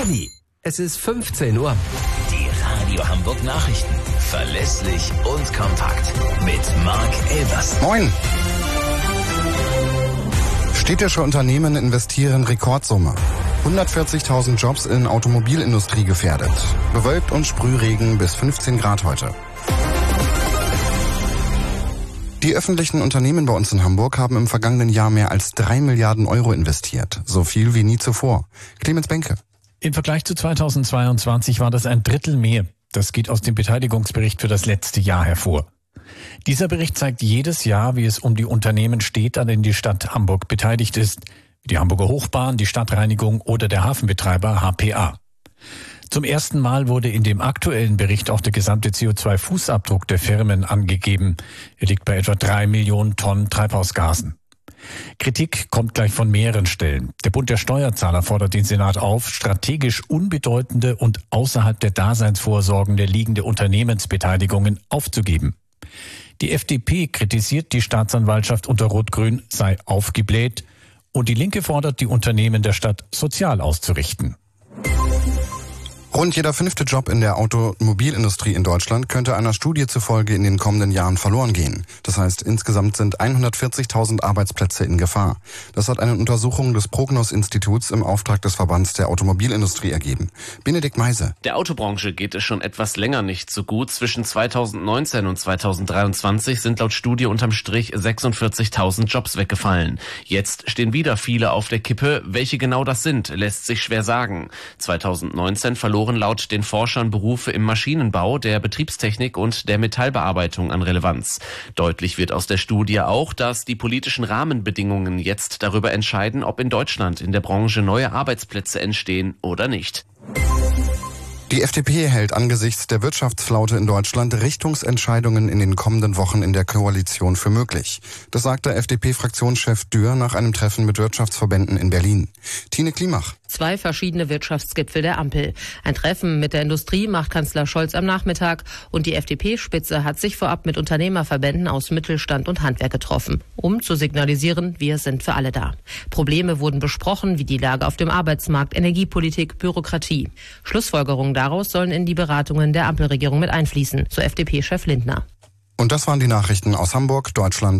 Daddy, es ist 15 Uhr. Die Radio Hamburg Nachrichten. Verlässlich und kompakt. Mit Marc Elvers. Moin. Städtische Unternehmen investieren Rekordsumme. 140.000 Jobs in Automobilindustrie gefährdet. Bewölkt und Sprühregen bis 15 Grad heute. Die öffentlichen Unternehmen bei uns in Hamburg haben im vergangenen Jahr mehr als 3 Milliarden Euro investiert. So viel wie nie zuvor. Clemens Benke. Im Vergleich zu 2022 war das ein Drittel mehr. Das geht aus dem Beteiligungsbericht für das letzte Jahr hervor. Dieser Bericht zeigt jedes Jahr, wie es um die Unternehmen steht, an denen die Stadt Hamburg beteiligt ist. Wie die Hamburger Hochbahn, die Stadtreinigung oder der Hafenbetreiber HPA. Zum ersten Mal wurde in dem aktuellen Bericht auch der gesamte CO2-Fußabdruck der Firmen angegeben. Er liegt bei etwa 3 Millionen Tonnen Treibhausgasen. Kritik kommt gleich von mehreren Stellen. Der Bund der Steuerzahler fordert den Senat auf, strategisch unbedeutende und außerhalb der Daseinsvorsorgen der liegende Unternehmensbeteiligungen aufzugeben. Die FDP kritisiert, die Staatsanwaltschaft unter Rot-Grün sei aufgebläht und die Linke fordert, die Unternehmen der Stadt sozial auszurichten. Rund jeder 5. Job in der Automobilindustrie in Deutschland könnte einer Studie zufolge in den kommenden Jahren verloren gehen. Das heißt, insgesamt sind 140.000 Arbeitsplätze in Gefahr. Das hat eine Untersuchung des Prognos-Instituts im Auftrag des Verbands der Automobilindustrie ergeben. Benedikt Meise. Der Autobranche geht es schon etwas länger nicht so gut. Zwischen 2019 und 2023 sind laut Studie unterm Strich 46.000 Jobs weggefallen. Jetzt stehen wieder viele auf der Kippe. Welche genau das sind, lässt sich schwer sagen. 2019 verloren laut den Forschern Berufe im Maschinenbau, der Betriebstechnik und der Metallbearbeitung an Relevanz. Deutlich wird aus der Studie auch, dass die politischen Rahmenbedingungen jetzt darüber entscheiden, ob in Deutschland in der Branche neue Arbeitsplätze entstehen oder nicht. Die FDP hält angesichts der Wirtschaftsflaute in Deutschland Richtungsentscheidungen in den kommenden Wochen in der Koalition für möglich. Das sagte FDP-Fraktionschef Dürr nach einem Treffen mit Wirtschaftsverbänden in Berlin. Tine Klimach. 2 verschiedene Wirtschaftsgipfel der Ampel. Ein Treffen mit der Industrie macht Kanzler Scholz am Nachmittag und die FDP-Spitze hat sich vorab mit Unternehmerverbänden aus Mittelstand und Handwerk getroffen, um zu signalisieren, wir sind für alle da. Probleme wurden besprochen, wie die Lage auf dem Arbeitsmarkt, Energiepolitik, Bürokratie. Schlussfolgerungen daraus sollen in die Beratungen der Ampelregierung mit einfließen, so FDP-Chef Lindner. Und das waren die Nachrichten aus Hamburg, Deutschland